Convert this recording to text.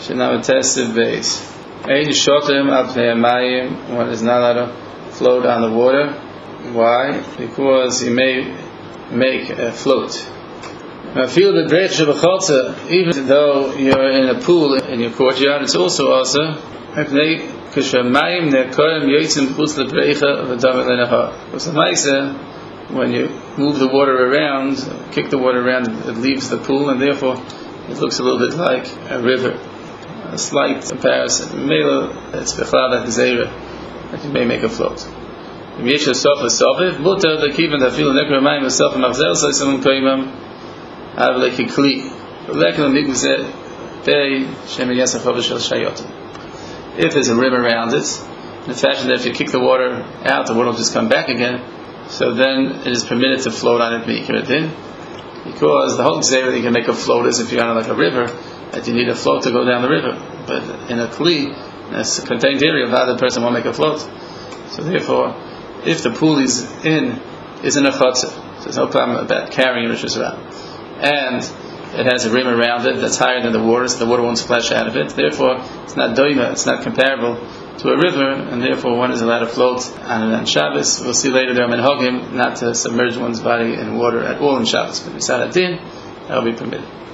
Shenamatesid base. Ein shotem al pnei hamayim, one is not allowed to float on the water. Why? Because he may make a float. Even though you're in a pool in your courtyard, it's also because when you move the water around, kick the water around, it leaves the pool, and therefore it looks a little bit like a river. A slight comparison. It's bechlal gezerah that you may make a float. If there's a rim around it, in the fashion that if you kick the water out, the water will just come back again, so then it is permitted to float on it, because the whole gezerah that you can make a float is if you're on like a river, that you need a float to go down the river. But in a kli, in a contained area, the other person won't make a float. So therefore, if the pool is in a chutzah, so there's no problem about carrying rishus around, and it has a rim around it that's higher than the water, so the water won't splash out of it. Therefore, it's not doima, it's not comparable to a river, and therefore one is allowed to float on Shabbos. We'll see later there are minhagim not to submerge one's body in water at all in Shabbos, but beside a din, that will be permitted.